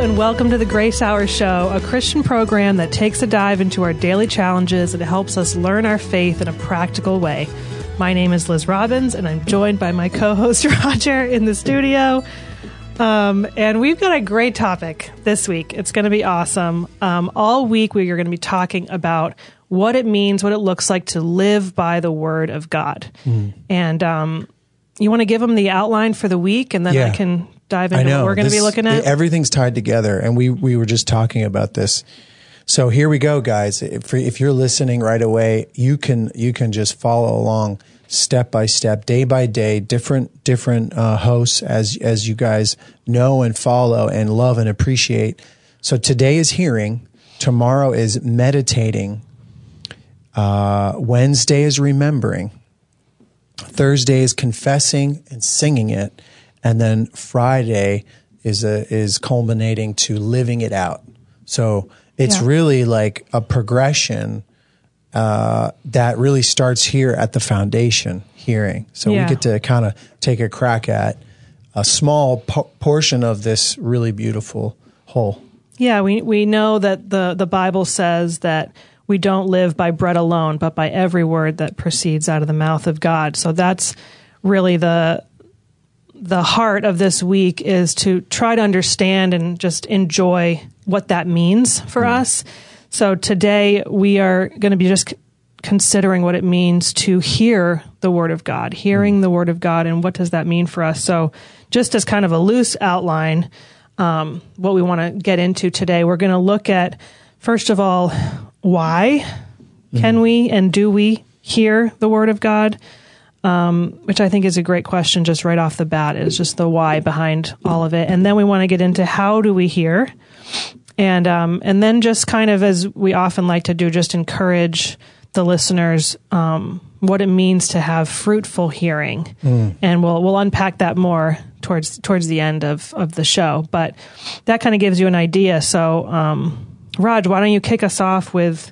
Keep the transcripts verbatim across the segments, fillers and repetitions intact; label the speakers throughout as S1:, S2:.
S1: and welcome to the Grace Hour Show, a Christian program that takes a dive into our daily challenges and helps us learn our faith in a practical way. My name is Liz Robbins, and I'm joined by my co-host Roger in the studio. Um, and we've got a great topic this week. It's going to be awesome. Um, all week we are going to be talking about what it means, what it looks like to live by the Word of God. Mm. And um, you want to give them the outline for the week, and then yeah. I can dive into what we're going to be looking at?
S2: Everything's tied together, and we, we were just talking about this. So here we go, guys. If, if you're listening right away, you can you can just follow along step by step, day by day, different different uh, hosts as as you guys know and follow and love and appreciate. So today is hearing, tomorrow is meditating, uh, Wednesday is remembering, Thursday is confessing and singing it, and then Friday is a, is culminating to living it out. So it's yeah. really like a progression uh, that really starts here at the foundation, hearing. So yeah. we get to kind of take a crack at a small po- portion of this really beautiful whole.
S1: Yeah, we we know that the, the Bible says that we don't live by bread alone, but by every word that proceeds out of the mouth of God. So that's really the the heart of this week, is to try to understand and just enjoy what that means for mm. us. So today we are going to be just c- considering what it means to hear the Word of God, hearing mm. the Word of God, and what does that mean for us. So just as kind of a loose outline, um, what we want to get into today, we're going to look at, first of all, why mm. can we and do we hear the Word of God? Um, which I think is a great question just right off the bat, is just the why behind all of it. And then we want to get into how do we hear? And um, and then just kind of, as we often like to do, just encourage the listeners um, what it means to have fruitful hearing. Mm. And we'll we'll unpack that more towards towards the end of, of the show. But that kind of gives you an idea. So, um, Raj, why don't you kick us off with,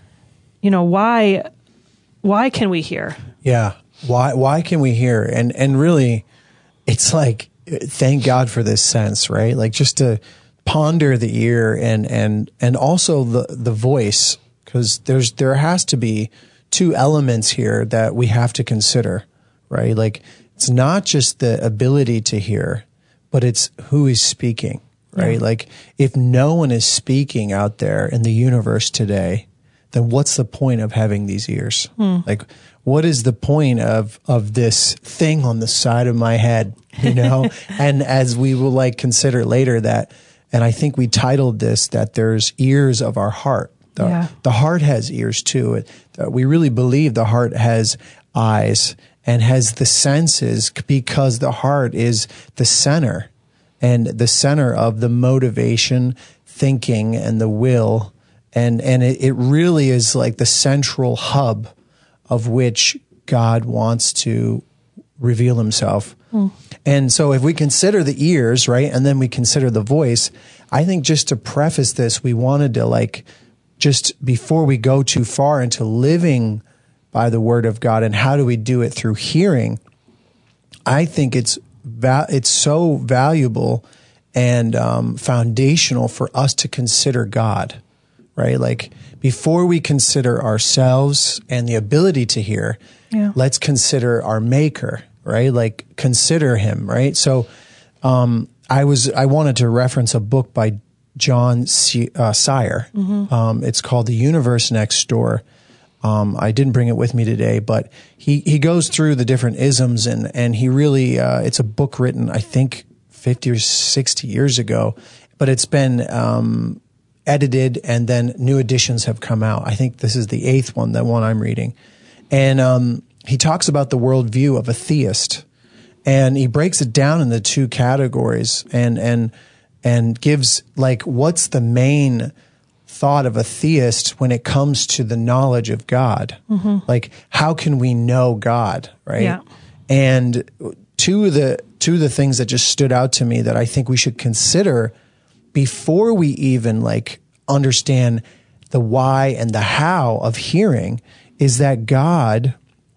S1: you know, why why can we hear?
S2: Yeah. Why why can we hear? And and really, it's like, thank God for this sense, right? Like just to ponder the ear and and and also the the voice, because there's there has to be two elements here that we have to consider, right? Like it's not just the ability to hear, but it's who is speaking, right? Yeah. Like if no one is speaking out there in the universe today, then what's the point of having these ears? Hmm. Like, what is the point of, of this thing on the side of my head, you know? And as we will like consider later that, and I think we titled this that there's ears of our heart. The, yeah. the heart has ears too. It, uh, we really believe the heart has eyes and has the senses, because the heart is the center and the center of the motivation, thinking, and the will. And and it, it really is like the central hub of which God wants to reveal himself. Mm. And so if we consider the ears, right, and then we consider the voice, I think just to preface this, we wanted to like, just before we go too far into living by the Word of God and how do we do it through hearing, I think it's va- it's so valuable and um, foundational for us to consider God. Right? Like before we consider ourselves and the ability to hear, yeah. let's consider our maker, right? Like consider him, right? So, um, I was, I wanted to reference a book by John C, uh, Sire. Mm-hmm. Um, it's called The Universe Next Door. Um, I didn't bring it with me today, but he, he goes through the different isms and, and he really, uh, it's a book written, I think fifty or sixty years ago, but it's been, um, edited, and then new editions have come out. I think this is the eighth one, the one I'm reading. And um, he talks about the worldview of a theist, and he breaks it down into two categories and and and gives like what's the main thought of a theist when it comes to the knowledge of God. Mm-hmm. Like how can we know God, right? Yeah. And two of the two of the things that just stood out to me that I think we should consider before we even like understand the why and the how of hearing is that God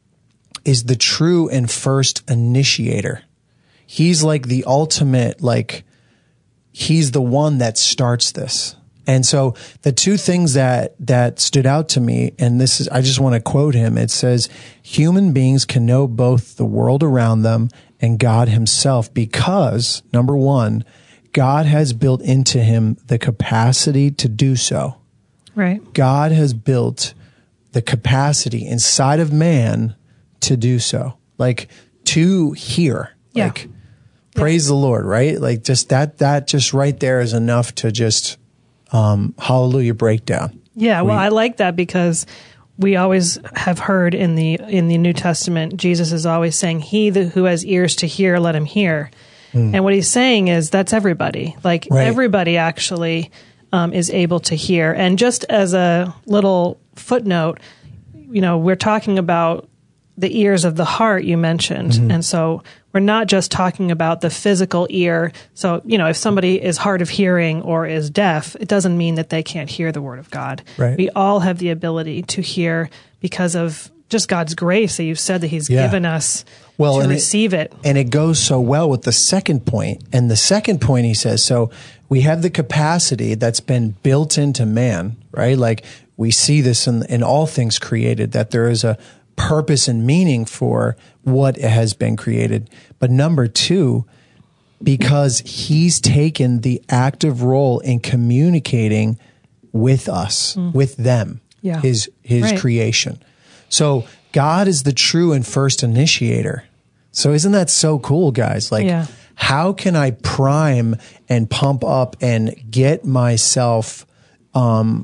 S2: is the true and first initiator. He's like the ultimate like he's the one that starts this. And so the two things that, that stood out to me, and this is, I just want to quote him. It says, human beings can know both the world around them and God himself because, number one, God has built into him the capacity to do so.
S1: Right. God
S2: has built the capacity inside of man to do so. Like to hear.
S1: Yeah.
S2: Like praise yeah. the Lord, right? Like just that, that just right there is enough to just, um, hallelujah breakdown.
S1: Yeah. Well, we, I like that because we always have heard in the, in the New Testament, Jesus is always saying, he the, who has ears to hear, let him hear. Mm. And what he's saying is that's everybody, like right. everybody actually, um, is able to hear. And just as a little footnote, you know, we're talking about the ears of the heart you mentioned. Mm-hmm. And so we're not just talking about the physical ear. So, you know, if somebody is hard of hearing or is deaf, it doesn't mean that they can't hear the word of God.
S2: Right.
S1: We all have the ability to hear because of just God's grace that you've said that he's yeah. given us well, to
S2: and
S1: receive
S2: it,
S1: it.
S2: And it goes so well with the second point. And the second point he says, so we have the capacity that's been built into man, right? Like we see this in, in all things created, that there is a purpose and meaning for what has been created. But number two, because he's taken the active role in communicating with us, mm. with them,
S1: yeah.
S2: his, his
S1: right.
S2: creation. So God is the true and first initiator. So isn't that so cool, guys? Like,
S1: yeah.
S2: how can I prime and pump up and get myself, um,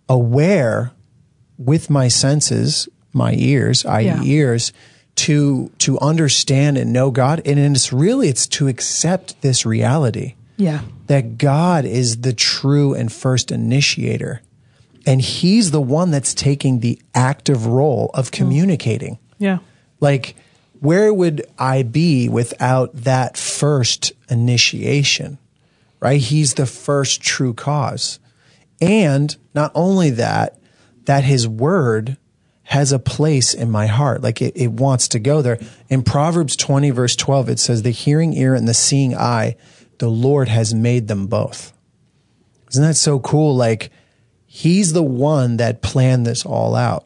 S2: aware with my senses, my ears, that is yeah. ears, to to understand and know God. And it's really, it's to accept this reality.
S1: Yeah.
S2: That God is the true and first initiator. And he's the one that's taking the active role of communicating.
S1: Yeah.
S2: Like, where would I be without that first initiation, right? He's the first true cause. And not only that, that his word has a place in my heart. Like it, it wants to go there. In Proverbs twenty verse twelve, it says, the hearing ear and the seeing eye, the Lord has made them both. Isn't that so cool? Like he's the one that planned this all out.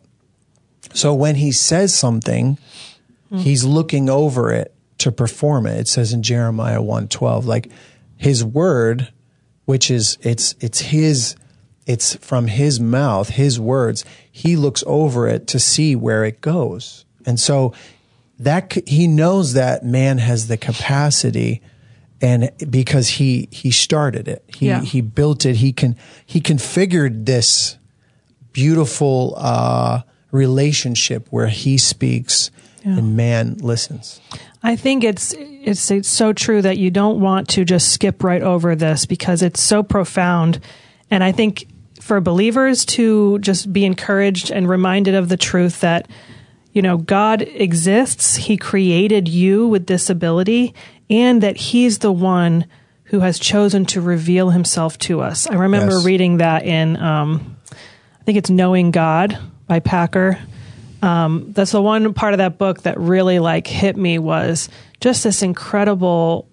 S2: So when he says something, mm. he's looking over it to perform it. It says in Jeremiah one twelve, like his word, which is, it's, it's his, it's from his mouth, his words. He looks over it to see where it goes. And so that he knows that man has the capacity, and because he, he started it, he,
S1: yeah.
S2: he built it. He can, he configured this beautiful, uh, relationship where he speaks yeah. and man listens.
S1: I think it's, it's, it's so true that you don't want to just skip right over this because it's so profound. And I think for believers to just be encouraged and reminded of the truth that, you know, God exists. He created you with this ability, and that he's the one who has chosen to reveal himself to us. I remember yes. reading that in, um, I think it's Knowing God by Packer. Um, that's the one part of that book that really like hit me, was just this incredible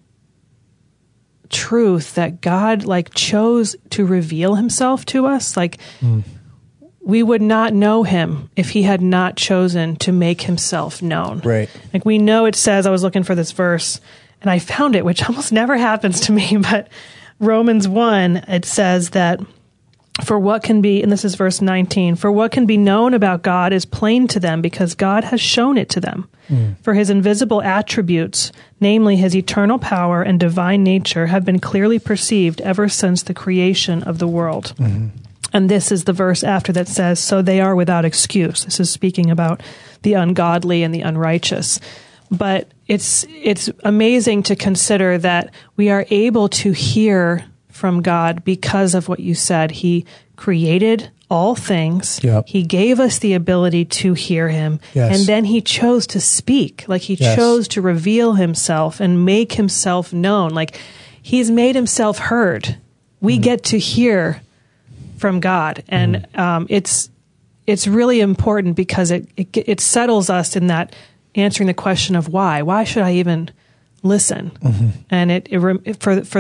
S1: truth that God like chose to reveal himself to us. Like mm. we would not know him if he had not chosen to make himself known.
S2: Right.
S1: Like we know it says, I was looking for this verse and I found it, which almost never happens to me, but Romans one, it says that for what can be, and this is verse nineteen, for what can be known about God is plain to them because God has shown it to them. Mm. For his invisible attributes, namely his eternal power and divine nature, have been clearly perceived ever since the creation of the world. Mm-hmm. And this is the verse after that says, so they are without excuse. This is speaking about the ungodly and the unrighteous. But it's it's amazing to consider that we are able to hear from God because of what you said. He created all things.
S2: Yep.
S1: He gave us the ability to hear him.
S2: Yes.
S1: And then he chose to speak. Like he
S2: yes.
S1: chose to reveal himself and make himself known. Like he's made himself heard. We mm. get to hear from God. And mm. um, it's it's really important because it, it it settles us in that answering the question of why. Why should I even listen? Mm-hmm. And it, it for for the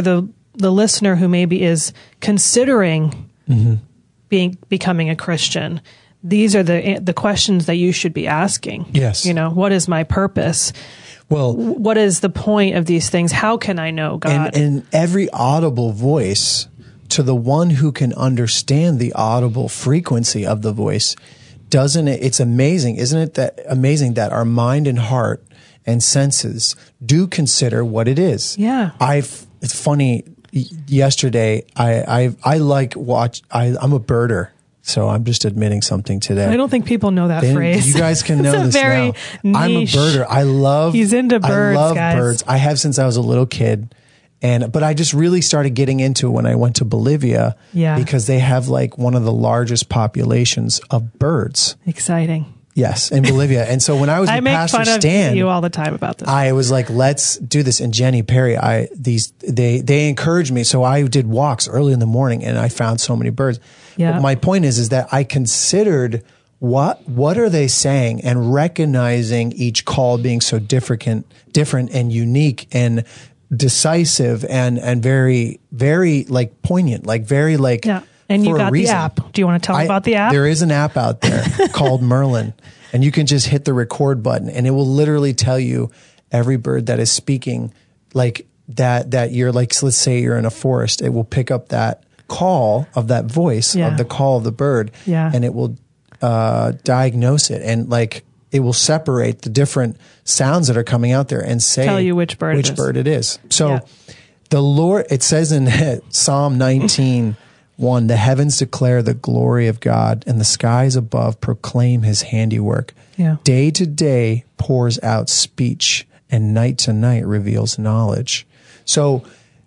S1: the listener who maybe is considering
S2: Mm-hmm.
S1: being becoming a Christian, these are the the questions that you should be asking.
S2: Yes.
S1: You know, what is my purpose?
S2: Well,
S1: What is the point of these things? How can I know God?
S2: and, and every audible voice, to the one who can understand the audible frequency of the voice, doesn't it? It's amazing, isn't it? That amazing that our mind and heart and senses do consider what it is.
S1: Yeah.
S2: I've. It's funny. y- Yesterday, I I I like watch. I I'm a birder, so I'm just admitting something today.
S1: I don't think people know that
S2: They-
S1: phrase.
S2: You guys can know
S1: It's a
S2: this
S1: very
S2: now. I'm a
S1: niche-
S2: birder. I love.
S1: He's into birds,
S2: I love
S1: guys.
S2: birds. I have since I was a little kid, and but I just really started getting into it when I went to Bolivia.
S1: Yeah.
S2: Because they have like one of the largest populations of birds.
S1: Exciting.
S2: Yes, in Bolivia. And so when I was
S1: I
S2: with
S1: make
S2: Pastor
S1: fun of
S2: Stan,
S1: you all the time about this.
S2: I was like, let's do this. And Jenny Perry, I, these, they, they encouraged me. So I did walks early in the morning and I found so many birds.
S1: Yeah.
S2: But my point is, is that I considered what, what are they saying, and recognizing each call being so different, different and unique and decisive and, and very, very like poignant, like very like,
S1: yeah. And you
S2: for a
S1: got the
S2: reason.
S1: app. Do you want to tell me
S2: I-
S1: about the app?
S2: There is an app out there called Merlin, and you can just hit the record button, and it will literally tell you every bird that is speaking, like that. That you're like, so let's say you're in a forest, it will pick up that call of that voice
S1: Yeah.
S2: of the call of the bird,
S1: Yeah.
S2: and it will uh, diagnose it, and like it will separate the different sounds that are coming out there and say
S1: Tell you which bird it
S2: which
S1: is.
S2: bird it is. So
S1: Yeah.
S2: the Lord, it says in Psalm nineteen. One, the heavens declare the glory of God, and the skies above proclaim his handiwork.
S1: Yeah.
S2: Day to day pours out speech, and night to night reveals knowledge. So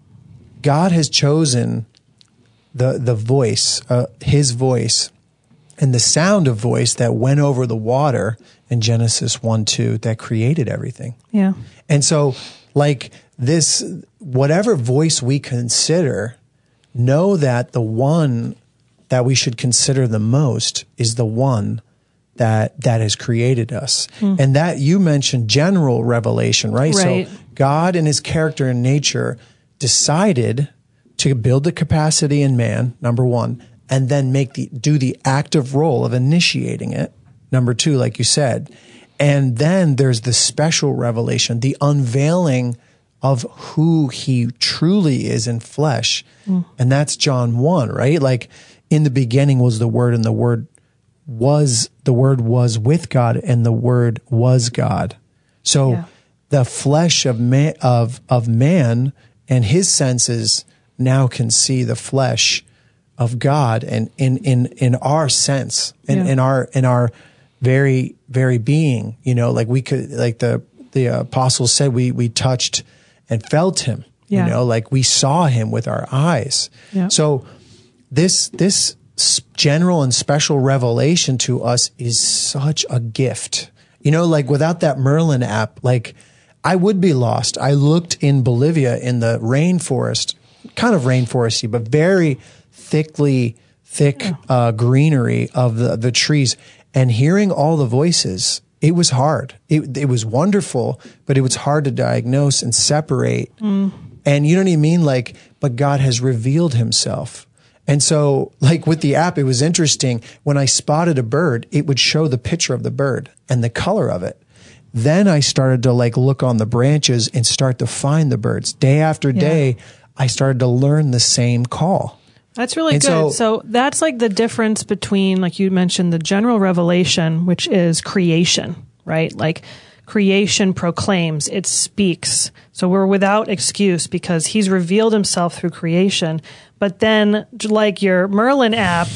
S2: God has chosen the, the voice, uh, his voice, and the sound of voice that went over the water in Genesis one two that created everything.
S1: Yeah.
S2: And so, like this, whatever voice we consider, know that the one that we should consider the most is the one that that has created us.
S1: Mm.
S2: And that you mentioned general revelation, right?
S1: Right.
S2: So God and his character and nature decided to build the capacity in man, number one, and then make the do the active role of initiating it, number two, like you said. And then there's the special revelation, the unveiling of who he truly is in flesh. Mm. And that's John one, right? Like in the beginning was the Word, and the Word was, the Word was with God, and the Word was God. So
S1: Yeah.
S2: the flesh of man, of, of man and his senses now can see the flesh of God, and in, in, in our sense, in,
S1: Yeah.
S2: in our, in our very, very being, you know, like we could, like the, the apostles said, we, we touched and felt him,
S1: Yeah.
S2: you know, like we saw him with our eyes.
S1: Yeah.
S2: So this, this general and special revelation to us is such a gift, you know, like without that Merlin app, like I would be lost. I looked in Bolivia in the rainforest, kind of rainforesty, but very thickly, thick, uh, greenery of the, the trees, and hearing all the voices. It was hard. It, it was wonderful, but it was hard to diagnose and separate. Mm. And you know what I mean? Like, but God has revealed himself. And so like with the app, it was interesting. When I spotted a bird, it would show the picture of the bird and the color of it. Then I started to like look on the branches and start to find the birds. Day after day, yeah. I started to learn the same call.
S1: That's really
S2: and
S1: good.
S2: So,
S1: so that's like the difference between, like you mentioned, the general revelation, which is creation, right? Like creation proclaims, it speaks. So we're without excuse because he's revealed himself through creation. But then like your Merlin app,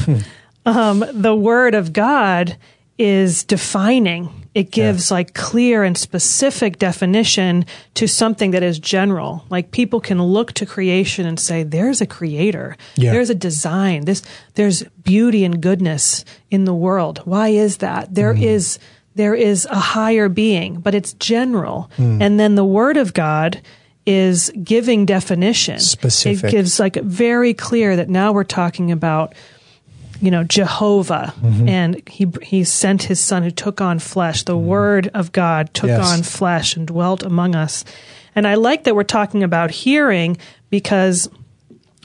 S1: um, the word of God is defining. It gives yeah. like clear and specific definition to something that is general. Like people can look to creation and say, there's a creator. Yeah. There's a design. This, there's beauty and goodness in the world. Why is that? There mm. is, there is a higher being, but it's general. Mm. And then the word of God is giving definition.
S2: Specific.
S1: It gives like very clear that now we're talking about, you know, Jehovah, mm-hmm. and he he sent his son who took on flesh. The mm-hmm. word of God took yes. on flesh and dwelt among us. And I like that we're talking about hearing, because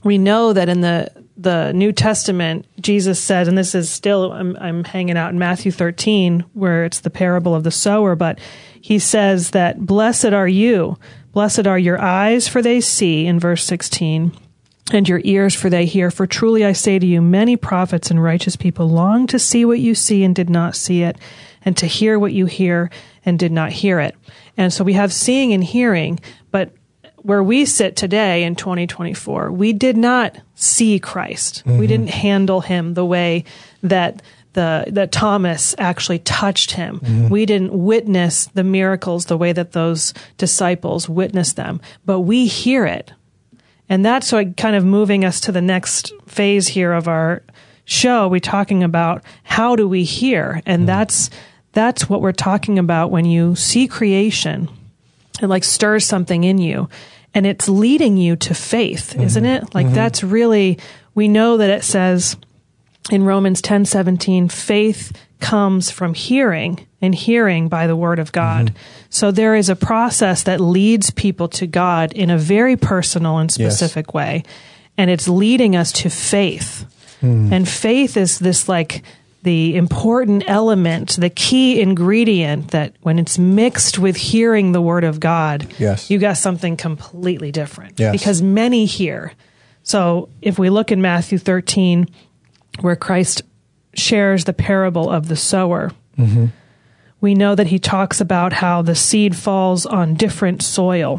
S1: we know that in the the New Testament, Jesus said, and this is still, I'm, I'm hanging out in Matthew thirteen, where it's the parable of the sower, but he says that blessed are you, blessed are your eyes, for they see, in verse sixteen, and your ears, for they hear. For truly I say to you, many prophets and righteous people long to see what you see and did not see it, and to hear what you hear and did not hear it. And so we have seeing and hearing, but where we sit today in twenty twenty-four, we did not see Christ. Mm-hmm. We didn't handle him the way that the that Thomas actually touched him. Mm-hmm. We didn't witness the miracles the way that those disciples witnessed them, but we hear it. And that's like kind of moving us to the next phase here of our show. We're talking about how do we hear? And mm-hmm. that's that's what we're talking about when you see creation. It like stirs something in you, and it's leading you to faith, mm-hmm. isn't it? Like mm-hmm. that's really, we know that it says in Romans ten seventeen, faith comes from hearing, and hearing by the word of God. Mm-hmm. So there is a process that leads people to God in a very personal and specific yes. way, and it's leading us to faith. Mm. And faith is this like the important element, the key ingredient that when it's mixed with hearing the word of God,
S2: yes.
S1: you got something completely different.
S2: Yes.
S1: Because many hear. So if we look in Matthew thirteen, where Christ shares the parable of the sower, mm-hmm. we know that he talks about how the seed falls on different soil.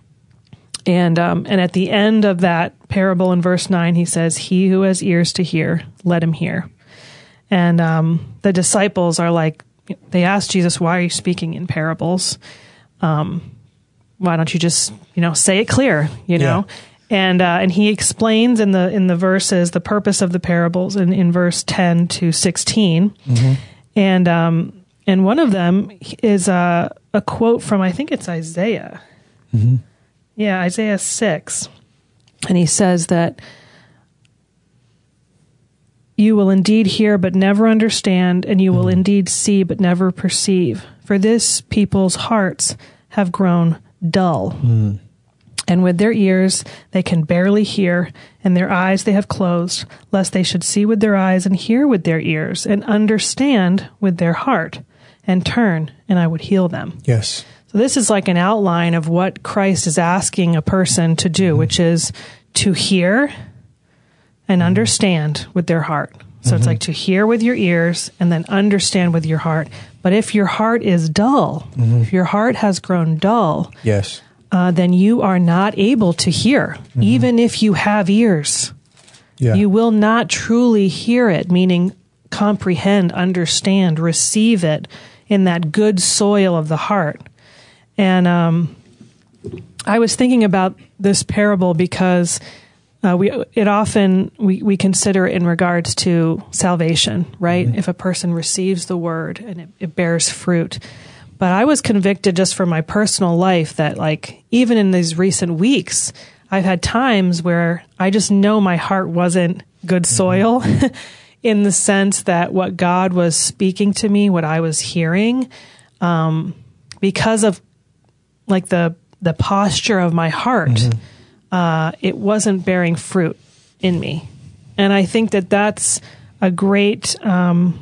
S1: And um, and at the end of that parable in verse nine, he says, he who has ears to hear, let him hear. And um, the disciples are like, they asked Jesus, why are you speaking in parables? Um, why don't you just, you know, say it clear, you know? Yeah. And uh, and he explains in the in the verses the purpose of the parables in, in verse ten to sixteen. Mm-hmm. And um, and one of them is a, a quote from, I think it's Isaiah. Mm-hmm. Yeah, Isaiah six. And he says that, you will indeed hear, but never understand, and you will mm-hmm. indeed see, but never perceive. For this people's hearts have grown dull. Mm. And with their ears they can barely hear, and their eyes they have closed, lest they should see with their eyes and hear with their ears, and understand with their heart, and turn, and I would heal them.
S2: Yes.
S1: So this is like an outline of what Christ is asking a person to do, mm-hmm. which is to hear and understand with their heart. So mm-hmm. it's like to hear with your ears and then understand with your heart. But if your heart is dull, mm-hmm. if your heart has grown dull,
S2: yes,
S1: uh, then you are not able to hear, mm-hmm. even if you have ears. Yeah. You will not truly hear it, meaning comprehend, understand, receive it in that good soil of the heart. And um, I was thinking about this parable because Uh, we it often we, we consider it in regards to salvation, right? Mm-hmm. If a person receives the word and it, it bears fruit. But I was convicted just from my personal life that, like, even in these recent weeks, I've had times where I just know my heart wasn't good soil mm-hmm. in the sense that what God was speaking to me, what I was hearing, um, because of like the the posture of my heart. Mm-hmm. Uh, it wasn't bearing fruit in me. And I think that that's a great, um,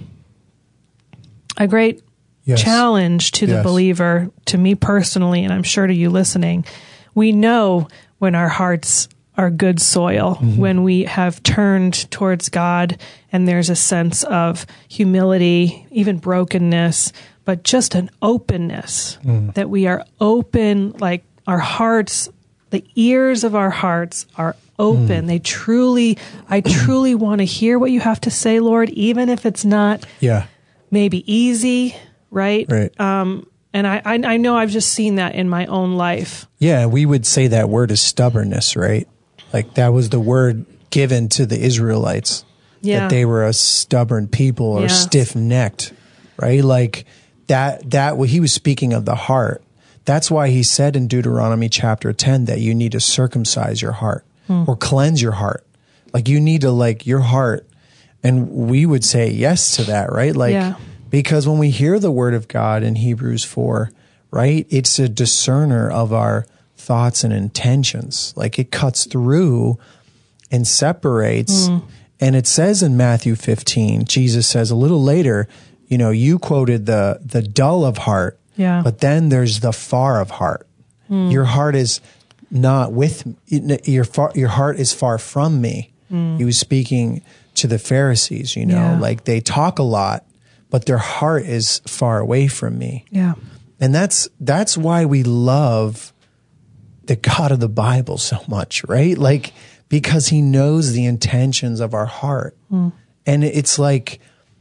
S1: a great yes. challenge to the yes. believer, to me personally, and I'm sure to you listening. We know when our hearts are good soil, mm-hmm. when we have turned towards God and there's a sense of humility, even brokenness, but just an openness, mm. that we are open, like our hearts, the ears of our hearts are open. Mm. They truly, I truly want to hear what you have to say, Lord, even if it's not
S2: yeah.
S1: maybe easy, right?
S2: Right.
S1: Um, and I, I, I know I've just seen that in my own life.
S2: Yeah, we would say that word is stubbornness, right? Like that was the word given to the Israelites, yeah. that they were a stubborn people or
S1: yeah.
S2: stiff-necked, right? Like that, that, well, he was speaking of the heart. That's why he said in Deuteronomy chapter ten that you need to circumcise your heart hmm. or cleanse your heart. Like you need to like your heart. And we would say yes to that, right? Like,
S1: yeah.
S2: because when we hear the word of God in Hebrews four, right, it's a discerner of our thoughts and intentions. Like it cuts through and separates.
S1: Mm.
S2: And it says in Matthew fifteen, Jesus says a little later, you know, you quoted the the dull of heart,
S1: yeah.
S2: but then there's the far of heart. Mm. Your heart is not with your far, your heart is far from me. Mm. He was speaking to the Pharisees, you know,
S1: yeah.
S2: like they talk a lot, but their heart is far away from me.
S1: Yeah.
S2: And that's that's why we love the God of the Bible so much, right? Like, because he knows the intentions of our heart. Mm. And it's like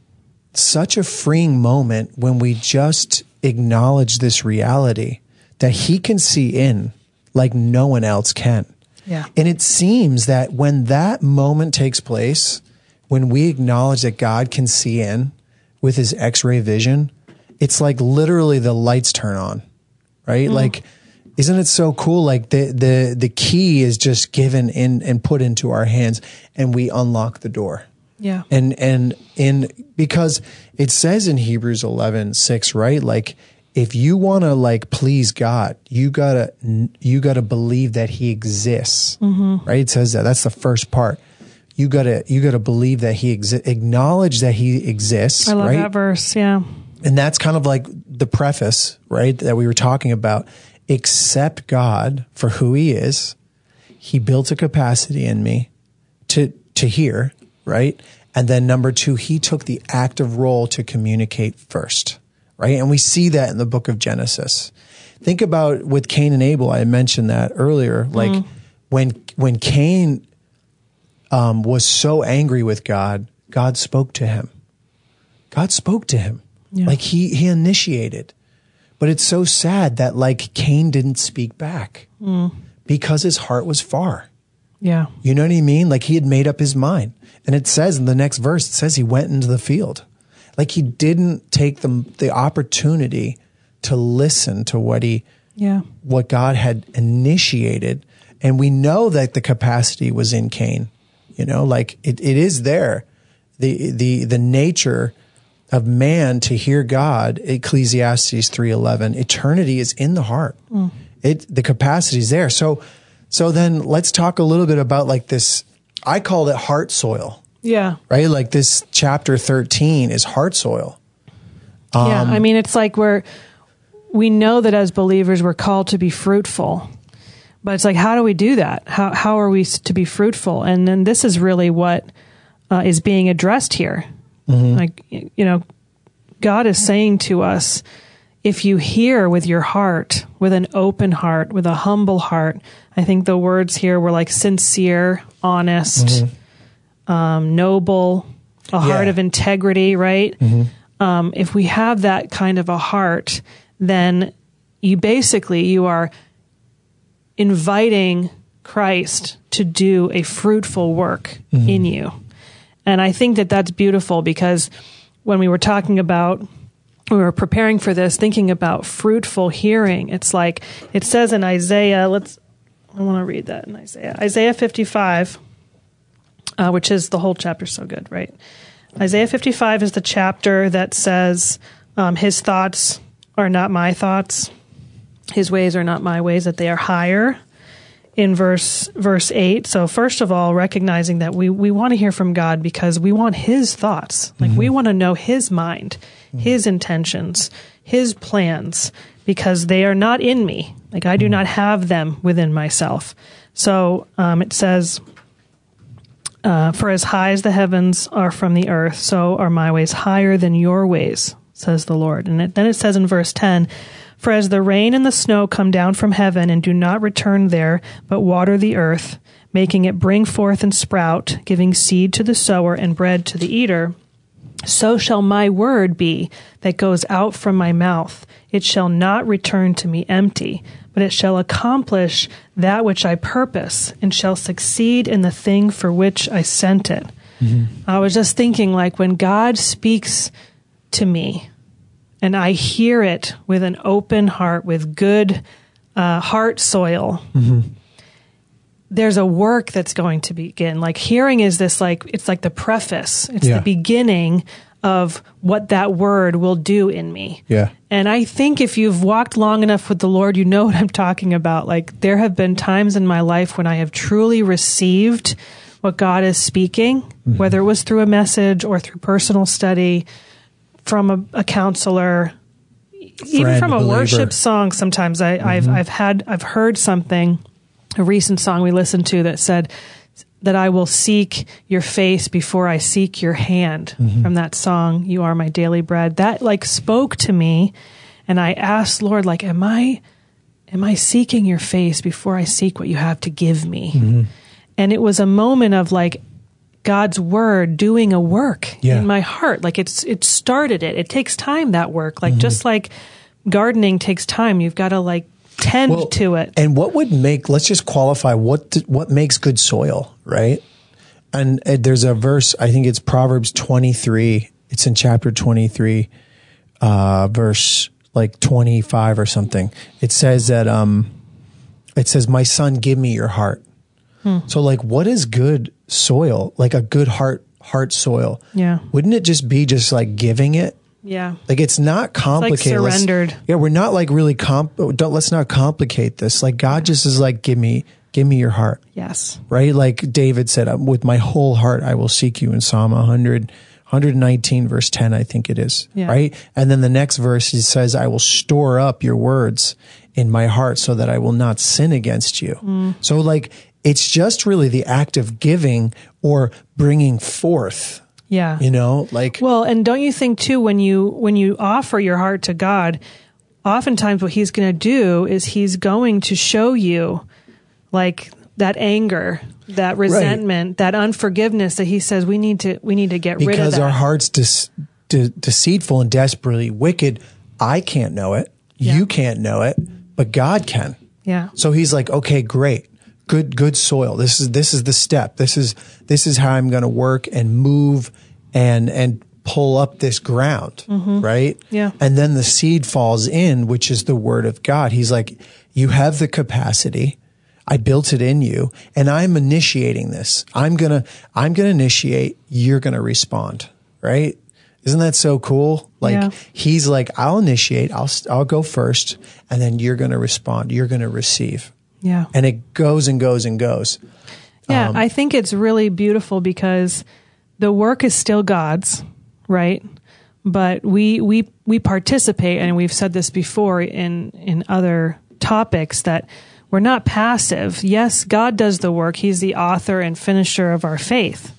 S2: such a freeing moment when we just acknowledge this reality that he can see in like no one else can.
S1: Yeah.
S2: And it seems that when that moment takes place, when we acknowledge that God can see in with his X-ray vision, it's like literally the lights turn on, right? Mm. Like, isn't it so cool? Like the, the, the key is just given in and put into our hands and we unlock the door.
S1: Yeah.
S2: And, and in, because it says in Hebrews eleven six, right? Like, if you want to like please God, you gotta, you gotta believe that he exists, mm-hmm. right? It says that. That's the first part. You gotta, you gotta believe that he exists, acknowledge that he exists.
S1: I love
S2: right?
S1: that verse. Yeah.
S2: And that's kind of like the preface, right? That we were talking about. Accept God for who he is. He built a capacity in me to, to hear, right? And then number two, he took the active role to communicate first. Right. And we see that in the book of Genesis. Think about with Cain and Abel. I mentioned that earlier. Like mm. when, when Cain, um, was so angry with God, God spoke to him. God spoke to him. Yeah. Like he, he initiated, but it's so sad that like Cain didn't speak back mm. because his heart was far.
S1: Yeah.
S2: You know what I mean? Like he had made up his mind. And it says in the next verse, it says he went into the field. Like he didn't take the the opportunity to listen to what he,
S1: yeah,
S2: what God had initiated. And we know that the capacity was in Cain, you know, like it, it is there. The, the, the nature of man to hear God, Ecclesiastes three eleven, eternity is in the heart. Mm. It, the capacity is there. So, so then let's talk a little bit about like this, I called it heart soil.
S1: Yeah.
S2: Right? Like this chapter thirteen is heart soil.
S1: Um, yeah. I mean, it's like we're, we know that as believers, we're called to be fruitful, but it's like, how do we do that? How, how are we to be fruitful? And then this is really what uh, is being addressed here. Mm-hmm. Like, you know, God is saying to us, if you hear with your heart, with an open heart, with a humble heart, I think the words here were like sincere, honest, mm-hmm. Um, noble, a yeah. heart of integrity, right? Mm-hmm. Um, if we have that kind of a heart, then you basically, you are inviting Christ to do a fruitful work mm-hmm. in you. And I think that that's beautiful because when we were talking about, we were preparing for this, thinking about fruitful hearing, it's like, it says in Isaiah, let's, I want to read that in Isaiah, Isaiah fifty-five, Uh, which is the whole chapter so good, right? Isaiah fifty-five is the chapter that says, um, his thoughts are not my thoughts. His ways are not my ways, that they are higher. In verse verse eight. So first of all, recognizing that we, we want to hear from God because we want his thoughts. Like mm-hmm. we want to know his mind, mm-hmm. his intentions, his plans, because they are not in me. Like I do mm-hmm. not have them within myself. So um, it says, Uh, for as high as the heavens are from the earth, so are my ways higher than your ways, says the Lord. And it, then it says in verse ten, for as the rain and the snow come down from heaven and do not return there, but water the earth, making it bring forth and sprout, giving seed to the sower and bread to the eater, so shall my word be that goes out from my mouth. It shall not return to me empty, but it shall accomplish that which I purpose and shall succeed in the thing for which I sent it. Mm-hmm. I was just thinking, like, when God speaks to me and I hear it with an open heart, with good uh, heart soil, mm-hmm. there's a work that's going to begin. Like, hearing is this, like, it's like the preface. It's yeah. the beginning of what that word will do in me.
S2: Yeah.
S1: And I think if you've walked long enough with the Lord, you know what I'm talking about. Like, there have been times in my life when I have truly received what God is speaking, mm-hmm. whether it was through a message or through personal study, from a, a counselor, Friend, even from a believer. worship song. Sometimes I, mm-hmm. I've I've had I've heard something, a recent song we listened to that said that I will seek your face before I seek your hand. Mm-hmm. From that song, "You Are My Daily Bread," that like spoke to me, and I asked Lord, like, am I am I seeking your face before I seek what you have to give me? Mm-hmm. And it was a moment of like God's word doing a work yeah. in my heart. Like it's, it started it. It takes time, that work. Like mm-hmm. just like gardening takes time. You've got to like tend well, to it.
S2: And what would make, let's just qualify what, what makes good soil, right? And uh, there's a verse, I think it's Proverbs twenty-three. It's in chapter twenty-three, uh, verse like twenty-five or something. It says that, um, it says, "My son, give me your heart." Hmm. So like, what is good soil? Like a good heart, heart soil.
S1: Yeah.
S2: Wouldn't it just be just like giving it?
S1: Yeah.
S2: Like it's not complicated.
S1: It's like surrendered.
S2: Let's, yeah. We're not like really comp, don't, let's not complicate this. Like God just is like, give me, give me your heart.
S1: Yes. Right.
S2: Like David said, with my whole heart, I will seek you in Psalm one hundred, one nineteen verse ten, I think it is. Yeah. Right. And then the next verse, he says, I will store up your words in my heart so that I will not sin against you. Mm. So like, it's just really the act of giving or bringing forth.
S1: Yeah.
S2: You know, like.
S1: Well, and don't you think too, when you, when you offer your heart to God, oftentimes what he's going to do is he's going to show you like that anger, that resentment, right. that unforgiveness that he says we need to, we need to get
S2: because
S1: rid of that.
S2: Because our heart's de- de- deceitful and desperately wicked. I can't know it. Yeah. You can't know it, but God can.
S1: Yeah.
S2: So he's like, okay, great. Good, good soil. This is, this is the step. This is, this is how I'm going to work and move and, and pull up this ground. Mm-hmm. Right.
S1: Yeah.
S2: And then the seed falls in, which is the word of God. He's like, you have the capacity. I built it in you and I'm initiating this. I'm going to, I'm going to initiate. You're going to respond. Right. Isn't that so cool? Like yeah. he's like, I'll initiate. I'll, I'll go first and then you're going to respond. You're going to receive.
S1: Yeah.
S2: And it goes and goes and goes.
S1: Yeah,
S2: Um,
S1: I think it's really beautiful because the work is still God's, right? But we we we participate, and we've said this before in in other topics, that we're not passive. Yes, God does the work. He's the author and finisher of our faith.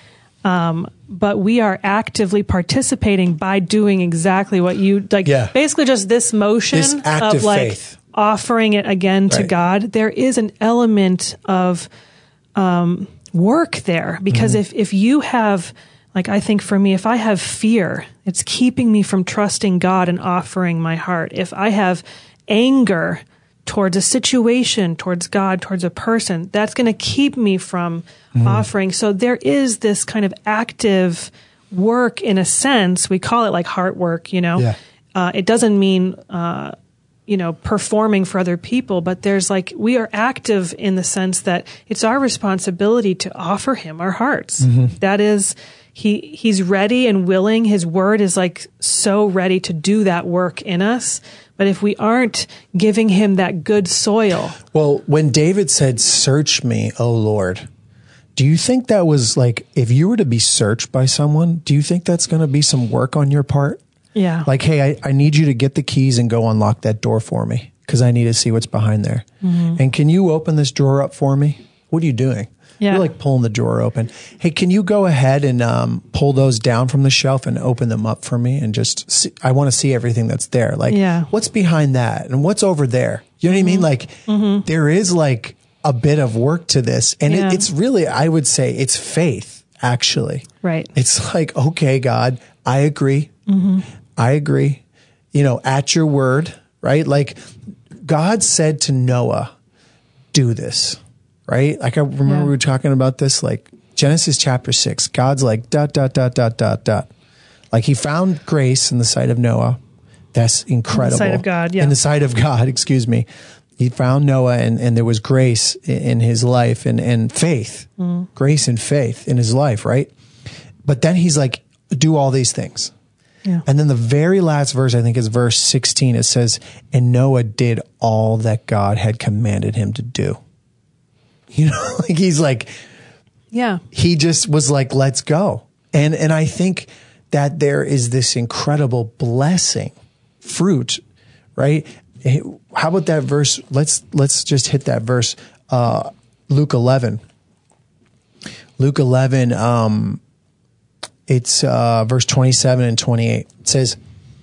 S1: Um, but we are actively participating by doing exactly what you like.
S2: Yeah.
S1: Basically, just this motion
S2: This active
S1: of like
S2: faith.
S1: offering it again to
S2: Right.
S1: God. There is an element of um, work there, because
S2: Mm-hmm.
S1: if if you have, like, I think for me, if I have fear, it's keeping me from trusting God and offering my heart. If I have anger towards a situation, towards God, towards a person, that's going to keep me from mm-hmm. offering. So there is this kind of active work, in a sense. We call it like heart work, you know.
S2: Yeah.
S1: Uh, it doesn't mean, uh, you know, performing for other people, but there's like, we are active in the sense that it's our responsibility to offer him our hearts. Mm-hmm. That is, he, he's ready and willing. His word is like so ready to do that work in us. But if we aren't giving him that good soil.
S2: Well, when David said, search me, O Lord, do you think that was like, if you were to be searched by someone, do you think that's going to be some work on your part?
S1: Yeah.
S2: Like, hey, I, I need you to get the keys and go unlock that door for me because I need to see what's behind there. Mm-hmm. And can you open this drawer up for me? What are you doing?
S1: Yeah.
S2: You're like pulling the drawer open. Hey, can you go ahead and um, pull those down from the shelf and open them up for me? And just, see, I want to see everything that's there. Like,
S1: yeah.
S2: what's behind that? And what's over there? You know what mm-hmm. I mean? Like, mm-hmm. there is like a bit of work to this. And
S1: yeah.
S2: it, it's really, I would say, it's faith, actually.
S1: Right.
S2: It's like, okay, God, I agree. Mm-hmm. I agree. You know, at your word, right? Like, God said to Noah, do this. Right? Like I remember yeah. we were talking about this, like Genesis chapter six, God's like dot, dot, dot, dot, dot, dot. Like he found grace in the sight of Noah. That's incredible.
S1: In the sight of God, yeah.
S2: In the sight of God, excuse me. He found Noah and, and there was grace in, in his life and, and faith, mm. grace and faith in his life, right? But then he's like, do all these things.
S1: Yeah.
S2: And then the very last verse, I think is verse sixteen, it says, and Noah did all that God had commanded him to do. You know, like he's like,
S1: Yeah.
S2: He just was like, let's go. And, and I think that there is this incredible blessing, fruit, right? How about that verse? Let's, let's just hit that verse. Uh, Luke eleven, Luke eleven, um, it's, uh, verse twenty-seven and twenty-eight. It says,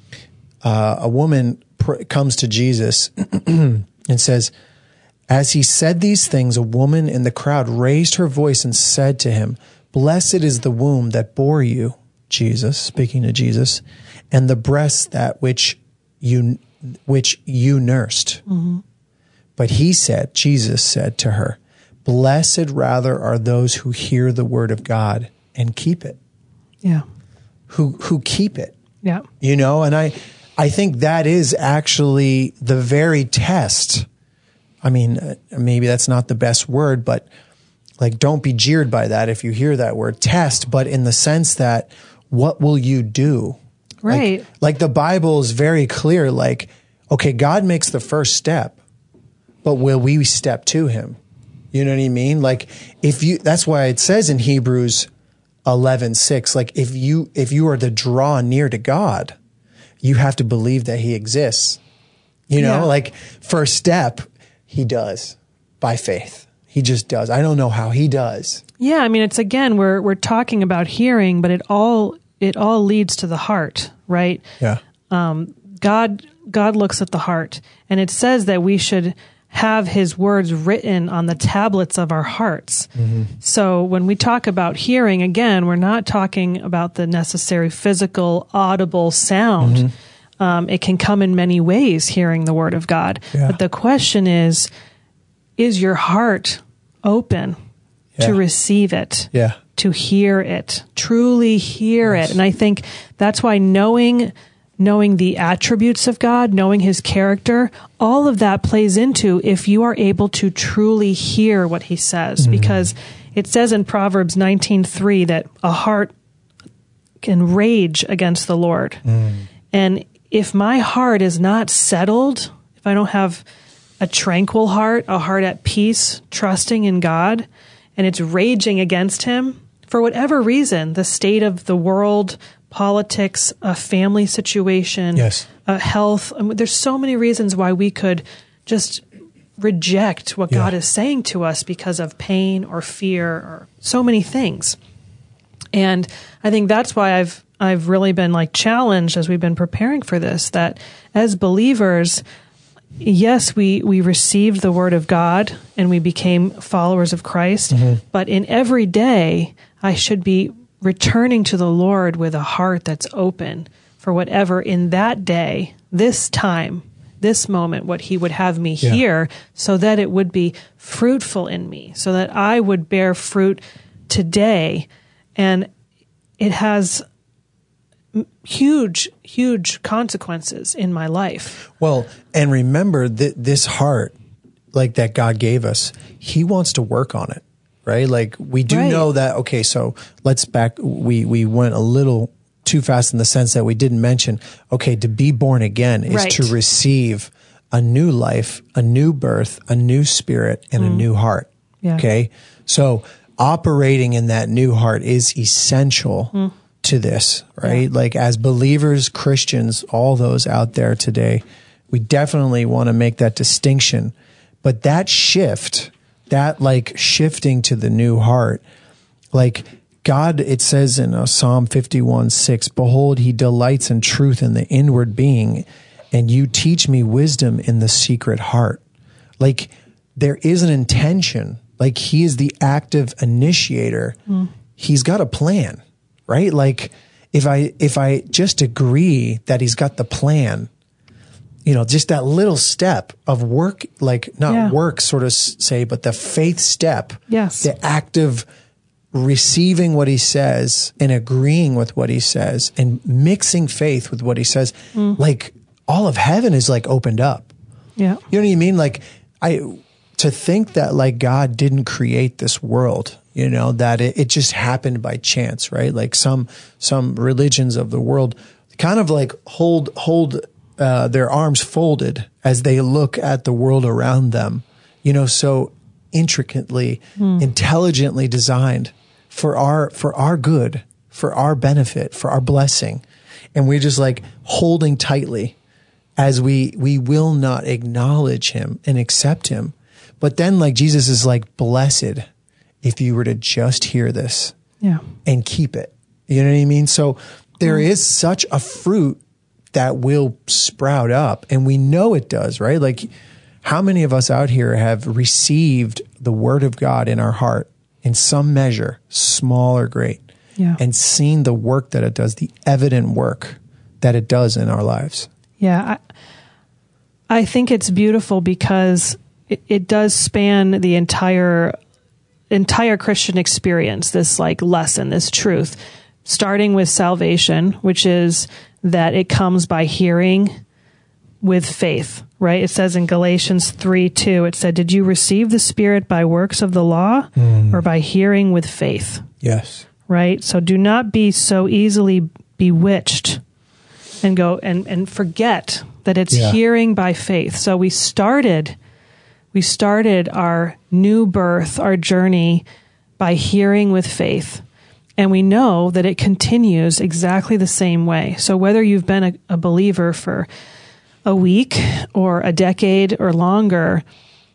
S2: uh, a woman pr- comes to Jesus and says, as he said these things, a woman in the crowd raised her voice and said to him, blessed is the womb that bore you, Jesus, speaking to Jesus, and the breasts that which you, which you nursed. Mm-hmm. But he said, Jesus said to her, blessed rather are those who hear the word of God and keep it.
S1: Yeah.
S2: Who, who keep it.
S1: Yeah.
S2: You know, and I, I think that is actually the very test. I mean, uh, maybe that's not the best word, but like, don't be jeered by that if you hear that word test, but in the sense that what will you do?
S1: Right.
S2: Like, like the Bible is very clear, like, okay, God makes the first step, but will we step to him? You know what I mean? Like if you, that's why it says in Hebrews eleven six, like if you, if you are to draw near to God, you have to believe that he exists. You know,
S1: Yeah.
S2: like first step, he does by faith. He just does. I don't know how he does.
S1: Yeah. I mean, it's again, we're, we're talking about hearing, but it all, it all leads to the heart, right?
S2: Yeah.
S1: Um, God, God looks at the heart, and it says that we should have his words written on the tablets of our hearts. Mm-hmm. So when we talk about hearing, again, we're not talking about the necessary physical, audible sound. Mm-hmm. Um, it can come in many ways, hearing the word of God. Yeah. But the question is, is your heart open yeah. to receive it?
S2: Yeah.
S1: To hear it, truly hear yes. it. And I think that's why knowing knowing the attributes of God, knowing his character, all of that plays into if you are able to truly hear what he says. Mm. Because it says in Proverbs nineteen three that a heart can rage against the Lord. Mm. And if my heart is not settled, if I don't have a tranquil heart, a heart at peace, trusting in God, and it's raging against him, for whatever reason, the state of the world, politics, a family situation,
S2: yes.
S1: uh, health. I mean, there's so many reasons why we could just reject what yeah. God is saying to us because of pain or fear or so many things. And I think that's why I've I've really been like challenged as we've been preparing for this, that as believers, yes, we, we received the word of God and we became followers of Christ, mm-hmm. but in every day, I should be returning to the Lord with a heart that's open for whatever in that day, this time, this moment, what he would have me yeah. hear, so that it would be fruitful in me, so that I would bear fruit today. And it has huge, huge consequences in my life.
S2: Well, and remember that this heart, like that God gave us, he wants to work on it, right? Like we do right. know that, okay, so let's back, we, we went a little too fast in the sense that we didn't mention, okay, to be born again is
S1: right.
S2: to receive a new life, a new birth, a new spirit, and mm. a new heart.
S1: Yeah.
S2: Okay. So operating in that new heart is essential mm. to this, right? Yeah. Like as believers, Christians, all those out there today, we definitely want to make that distinction. But that shift, that like shifting to the new heart, like God, it says in uh, Psalm fifty-one six, behold, he delights in truth in the inward being, and you teach me wisdom in the secret heart. Like there is an intention, like he is the active initiator. Mm. He's got a plan, right? Like if I, if I just agree that he's got the plan, you know, just that little step of work, like not yeah. work sort of say, but the faith step,
S1: yes.
S2: the active receiving what he says and agreeing with what he says and mixing faith with what he says, mm. like all of heaven is like opened up.
S1: Yeah.
S2: You know what I mean? Like I, to think that like God didn't create this world, you know, that it, it just happened by chance, right? Like some, some religions of the world kind of like hold, hold, uh, their arms folded as they look at the world around them, you know, so intricately, intelligently designed for our, for our good, for our benefit, for our blessing. And we're just like holding tightly as we, we will not acknowledge him and accept him. But then like Jesus is like, blessed if you were to just hear this
S1: Yeah.
S2: and keep it. You know what I mean? So there is such a fruit that will sprout up, and we know it does, right? Like, how many of us out here have received the word of God in our heart in some measure, small or great,
S1: Yeah.
S2: and seen the work that it does, the evident work that it does in our lives?
S1: Yeah. I, I think it's beautiful because it, it does span the entire entire Christian experience, this like lesson, this truth, starting with salvation, which is that it comes by hearing with faith, right? It says in Galatians three two, it said, did you receive the Spirit by works of the law mm. or by hearing with faith?
S2: Yes.
S1: Right? So do not be so easily bewitched and go and, and forget that it's
S2: Yeah.
S1: hearing by faith. So we started We started our new birth, our journey, by hearing with faith. And we know that it continues exactly the same way. So whether you've been a, a believer for a week or a decade or longer,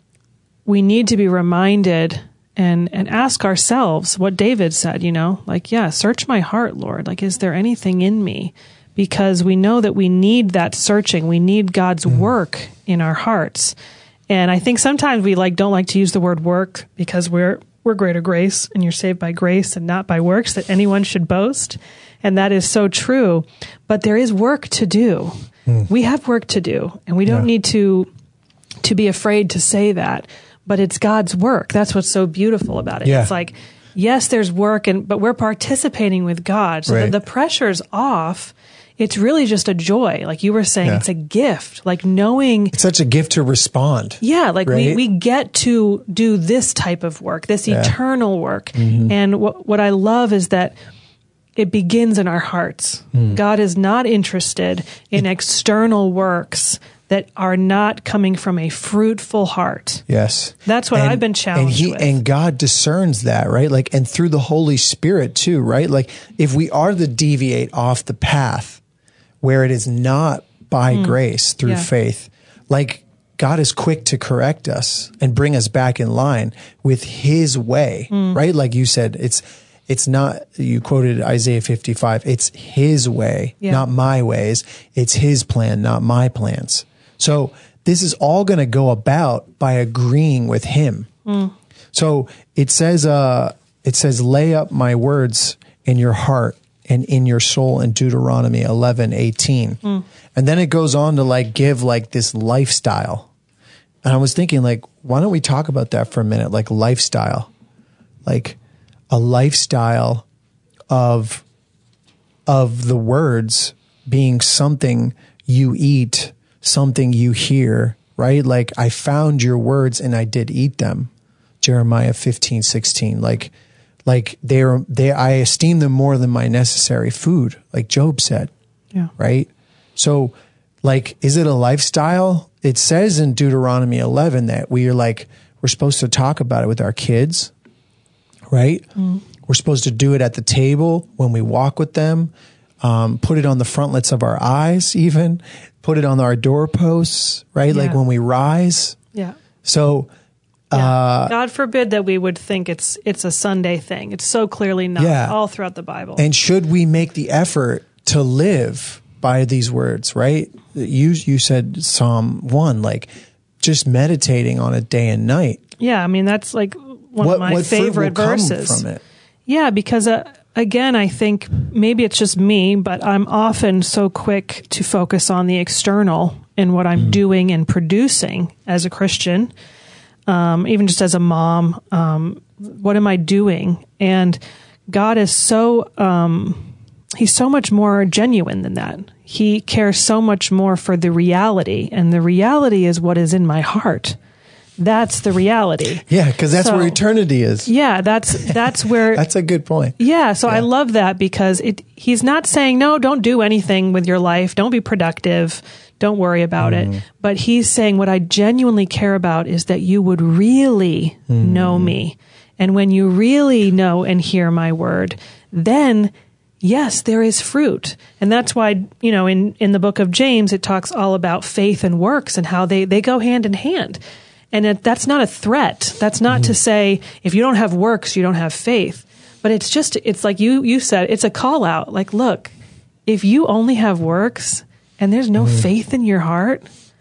S1: we need to be reminded and, and ask ourselves what David said, you know, like, yeah, search my heart, Lord. Like, is there anything in me? Because we know that we need that searching. We need God's mm. work in our hearts. And I think sometimes we like don't like to use the word work because we're we're greater grace and you're saved by grace and not by works that anyone should boast. And that is so true. But there is work to do. Mm. We have work to do, and we don't yeah. need to to be afraid to say that. But it's God's work. That's what's so beautiful about it.
S2: Yeah.
S1: It's like, yes, there's work, and but we're participating with God. So
S2: right.
S1: that the pressure's off. It's really just a joy. Like you were saying,
S2: yeah.
S1: it's a gift. Like knowing...
S2: It's such a gift to respond.
S1: Yeah, like
S2: right?
S1: we, we get to do this type of work, this yeah. eternal work. Mm-hmm. And what, what I love is that it begins in our hearts. Mm. God is not interested in external works that are not coming from a fruitful heart.
S2: Yes.
S1: That's what
S2: and,
S1: I've been challenged
S2: and he,
S1: with.
S2: And God discerns that, right? Like, and through the Holy Spirit too, right? Like if we are to deviate off the path where it is not by mm. grace through yeah. faith, like God is quick to correct us and bring us back in line with his way, mm. right? Like you said, it's, it's not, you quoted Isaiah fifty-five, it's his way, yeah. not my ways. It's his plan, not my plans. So this is all going to go about by agreeing with him. Mm. So it says, uh, it says, lay up my words in your heart and in your soul in Deuteronomy eleven eighteen. Mm. And then it goes on to like give like this lifestyle. And I was thinking like, why don't we talk about that for a minute? Like lifestyle, like a lifestyle of, of the words being something you eat, something you hear, right? Like I found your words and I did eat them. Jeremiah fifteen sixteen. Like, like they're, they, I esteem them more than my necessary food, like Job said.
S1: Yeah.
S2: Right. So like, is it a lifestyle? It says in Deuteronomy eleven that we are like, we're supposed to talk about it with our kids, right? Mm. We're supposed to do it at the table when we walk with them, um, put it on the frontlets of our eyes, even put it on our doorposts, right? Yeah. Like when we rise.
S1: Yeah.
S2: So,
S1: Yeah.
S2: Uh,
S1: God forbid that we would think it's it's a Sunday thing. It's so clearly not
S2: yeah.
S1: all throughout the Bible.
S2: And should we make the effort to live by these words, right? You you said Psalm one, like just meditating on it day and night.
S1: Yeah, I mean that's like one
S2: what,
S1: of my
S2: what
S1: favorite
S2: fruit will
S1: verses.
S2: Come from it?
S1: Yeah, because uh, again, I think maybe it's just me, but I'm often so quick to focus on the external and what I'm mm. doing and producing as a Christian. Um, even just as a mom, um, what am I doing? And God is so, um, he's so much more genuine than that. He cares so much more for the reality, and the reality is what is in my heart. that's the reality.
S2: Yeah, because that's
S1: So-
S2: where eternity is.
S1: Yeah, that's that's where
S2: That's a good point.
S1: Yeah, so I
S2: Yeah.
S1: love that because it he's not saying no, don't do anything with your life, don't be productive, don't worry about
S2: Mm.
S1: it. But he's saying what I genuinely care about is that you would really
S2: Mm.
S1: know me. And when you really know and hear my word, then yes, there is fruit. And that's why, you know, in in the book of James it talks all about faith and works and how they they go hand in hand. And it, that's not a threat. That's not to say if you don't have works, you don't have faith. But it's just, it's like you you said, it's a call out. Like, look, if you only have works and there's no faith in your heart,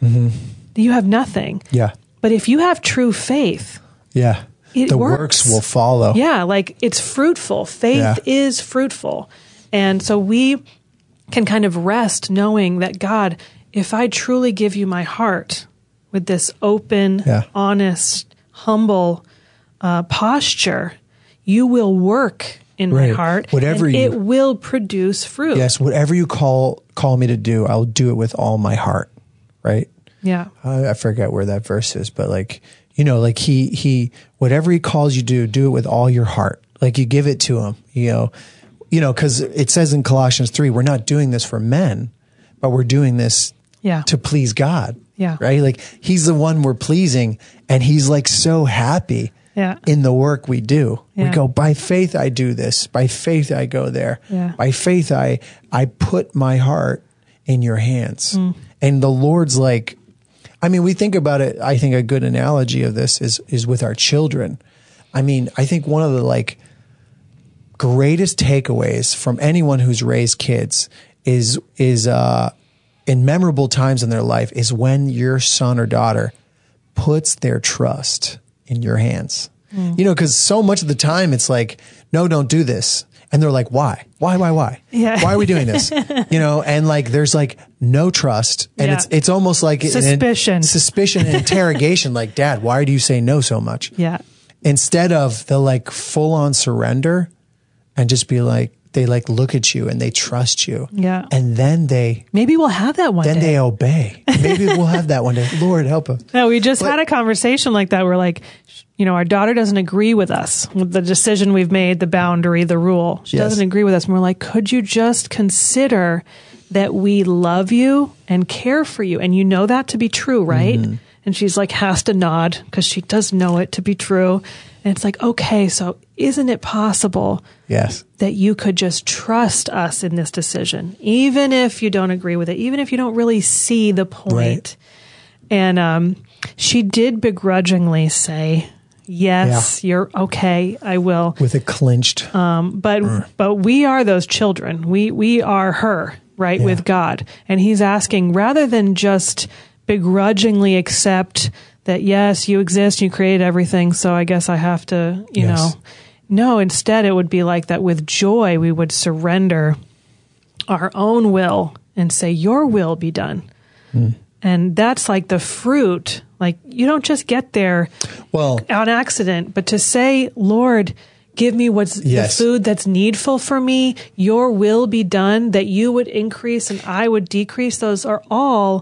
S1: you have nothing.
S2: Yeah.
S1: But if you have true faith,
S2: Yeah.
S1: It
S2: the
S1: works.
S2: works will follow.
S1: yeah, like it's fruitful. Faith
S2: Yeah.
S1: is fruitful. And so we can kind of rest knowing that, God, if I truly give you my heart with this open,
S2: Yeah.
S1: honest, humble uh, posture, you will work in my
S2: Right.
S1: heart.
S2: Whatever
S1: and
S2: you-
S1: it will produce fruit.
S2: Yes, whatever you call call me to do, I'll do it with all my heart. Right?
S1: Yeah.
S2: I, I forget where that verse is, but like, you know, like he he whatever he calls you to do, do it with all your heart. Like you give it to him, you know. You know, because it says in Colossians three, we're not doing this for men, but we're doing this
S1: Yeah.
S2: to please God.
S1: Yeah.
S2: Right? Like he's the one we're pleasing, and he's like so happy
S1: Yeah.
S2: in the work we do. We
S1: Yeah.
S2: go, by faith I do this. By faith I go there.
S1: Yeah.
S2: By faith I I put my heart in your hands.
S1: Mm.
S2: And the Lord's like, I mean, we think about it, I think a good analogy of this is is with our children. I mean, I think one of the like greatest takeaways from anyone who's raised kids is is uh in memorable times in their life is when your son or daughter puts their trust in your hands. You know, because so much of the time it's like, no, don't do this. And they're like, why? Why, why, why?
S1: Yeah.
S2: Why are we doing this? You know, and like there's like no trust. And
S1: Yeah.
S2: it's it's almost like an-
S1: Suspicion.
S2: suspicion and interrogation, like, Dad, why do you say no so much?
S1: Yeah.
S2: Instead of the like full on surrender and just be like, they like look at you and they trust you.
S1: Yeah.
S2: And then they
S1: Maybe we'll have that one
S2: then
S1: day.
S2: they obey. Maybe we'll have that one day. Lord, help us.
S1: No, we just
S2: But-
S1: had a conversation like that. We're like, you know, our daughter doesn't agree with us with the decision we've made, the boundary, the rule. She
S2: Yes.
S1: doesn't agree with us. And we're like, could you just consider that we love you and care for you? And you know that to be true, right?
S2: Mm-hmm.
S1: And she's like, has to nod because she does know it to be true. And it's like, okay, so isn't it possible
S2: Yes.
S1: that you could just trust us in this decision, even if you don't agree with it, even if you don't really see the point?
S2: Right.
S1: And um, she did begrudgingly say, yes, you're okay, I will.
S2: With a clinched.
S1: Um, but but we are those children. We we are her, right,
S2: Yeah.
S1: with God. And he's asking, rather than just begrudgingly accept that, yes, you exist, you created everything, so I guess I have to, you
S2: Yes.
S1: know. No, instead it would be like that with joy we would surrender our own will and say, your will be done. And that's like the fruit. Like you don't just get there
S2: Well,
S1: on accident, but to say, Lord, give me what's
S2: Yes.
S1: the food that's needful for me. Your will be done, that you would increase and I would decrease. Those are all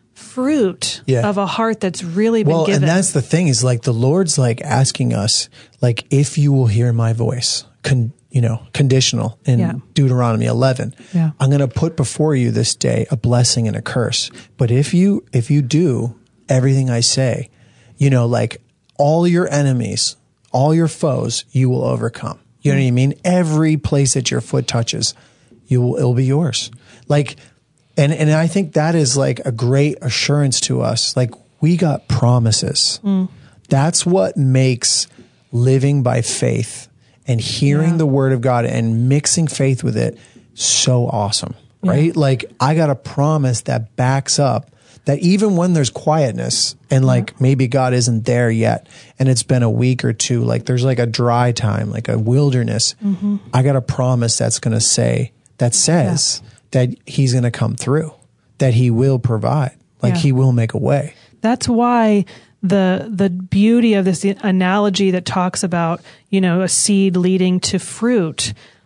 S1: fruit
S2: Yeah.
S1: of a heart that's really been
S2: well,
S1: given.
S2: and that's the thing is like the Lord's like asking us, like, if you will hear my voice, con, you know, conditional in
S1: Yeah.
S2: Deuteronomy eleven.
S1: Yeah.
S2: I'm going to put before you this day a blessing and a curse. But if you if you do everything I say, you know, like all your enemies, all your foes, you will overcome. You know what I mean? Every place that your foot touches, you will it'll be yours. Like, and and I think that is like a great assurance to us. Like we got promises. That's what makes living by faith and hearing
S1: Yeah.
S2: the word of God and mixing faith with it so awesome, right? Like I got a promise that backs up that even when there's quietness and like maybe God isn't there yet and it's been a week or two, like there's like a dry time, like a wilderness, I got a promise that's going to say, that says that he's going to come through, that he will provide, like
S1: Yeah.
S2: he will make a way.
S1: That's why the the beauty of this analogy that talks about, you know, a seed leading to fruit,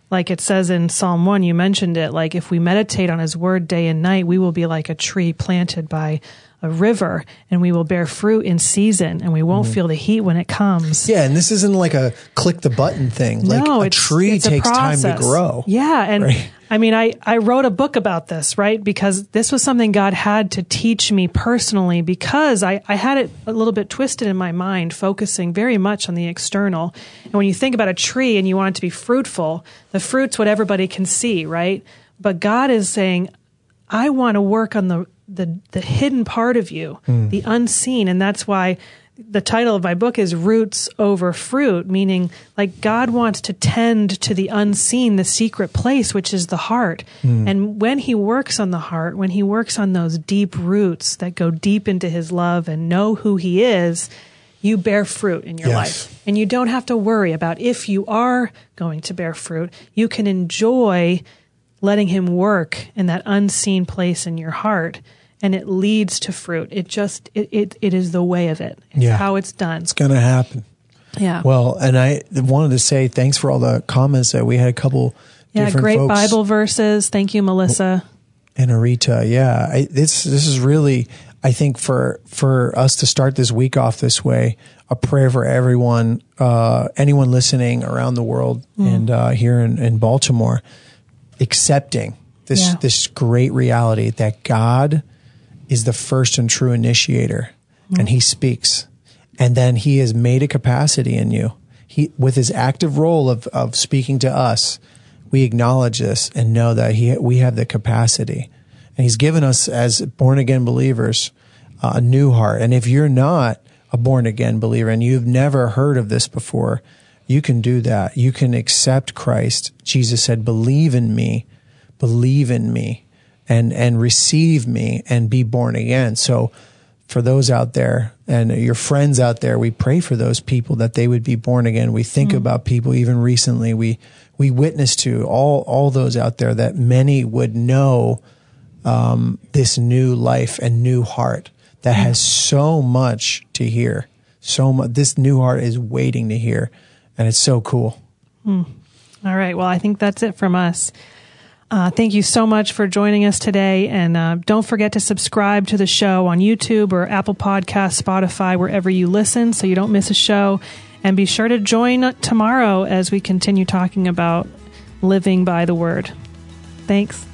S1: like it says in Psalm one, you mentioned it, like if we meditate on his word day and night, we will be like a tree planted by a river, and we will bear fruit in season, and we won't mm-hmm. feel the heat when it comes.
S2: Yeah, and this isn't like a click the button thing. Like
S1: no,
S2: a
S1: it's,
S2: tree
S1: it's
S2: takes
S1: a
S2: time to grow.
S1: Yeah, and
S2: right?
S1: I mean, I, I wrote a book about this, right? Because this was something God had to teach me personally, because I, I had it a little bit twisted in my mind, focusing very much on the external. And when you think about a tree and you want it to be fruitful, the fruit's what everybody can see, right? But God is saying, I want to work on the the the hidden part of you, mm. the unseen. And that's why the title of my book is Roots Over Fruit, meaning like God wants to tend to the unseen, the secret place, which is the heart. Mm. And when he works on the heart, when he works on those deep roots that go deep into his love and know who he is, you bear fruit in your
S2: yes.
S1: life. And you don't have to worry about if you are going to bear fruit. You can enjoy letting him work in that unseen place in your heart. And it leads to fruit. It just, it, it, it is the way of it. It's
S2: yeah.
S1: how it's done.
S2: It's going to happen.
S1: Yeah.
S2: Well, and I wanted to say thanks for all the comments that we had a couple
S1: yeah,
S2: different
S1: great
S2: folks.
S1: Bible verses. Thank you, Melissa.
S2: And Arita. Yeah. I, this, this is really, I think for, for us to start this week off this way, a prayer for everyone, uh, anyone listening around the world mm. and, uh, here in, in Baltimore, accepting this, yeah. this great reality that God is the first and true initiator, mm. and he speaks. And then he has made a capacity in you. He, with his active role of, of speaking to us, we acknowledge this and know that he, we have the capacity. And he's given us as born again believers, uh, a new heart. And if you're not a born again believer and you've never heard of this before, you can do that. You can accept Christ. Jesus said, believe in me, believe in me. And, and receive me and be born again. So for those out there and your friends out there, we pray for those people that they would be born again. We think mm. about people even recently. We, we witness to all, all those out there that many would know, um, this new life and new heart that mm. has so much to hear. So much. This new heart is waiting to hear. And it's so cool.
S1: Mm. All right. Well, I think that's it from us. Uh, thank you so much for joining us today. And uh, don't forget to subscribe to the show on YouTube or Apple Podcasts, Spotify, wherever you listen, so you don't miss a show. And be sure to join tomorrow as we continue talking about living by the word. Thanks.